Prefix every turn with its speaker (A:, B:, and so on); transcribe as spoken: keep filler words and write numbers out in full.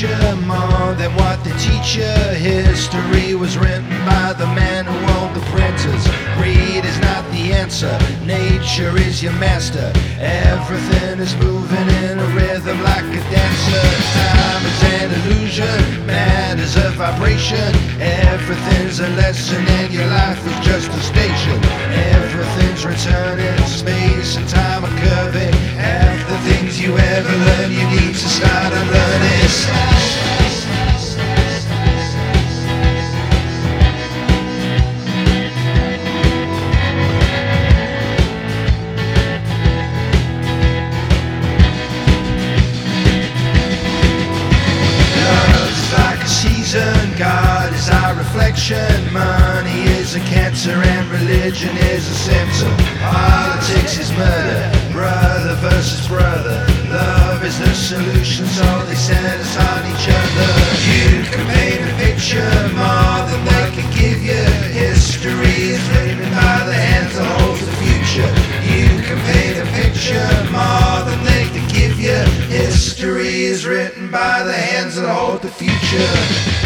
A: picture more than what they teach you. History was written by the man who owned the printers. Greed is not the answer, nature is your master. Everything is moving in a rhythm like a dancer. Time is an illusion, matter's a vibration. Everything's a lesson and your life is just a station. Everything's returning, space and time are curving. Half the things you ever learn, you need to start unlearning. God is our reflection. Money is a cancer and religion is a symptom. Politics is murder, brother versus brother. Love is the solution, so they set us on each other. You can paint a picture more than they can give you. History is written by the hands that hold the future. You can paint a picture more than they can give you. History is written by the hands that hold the future.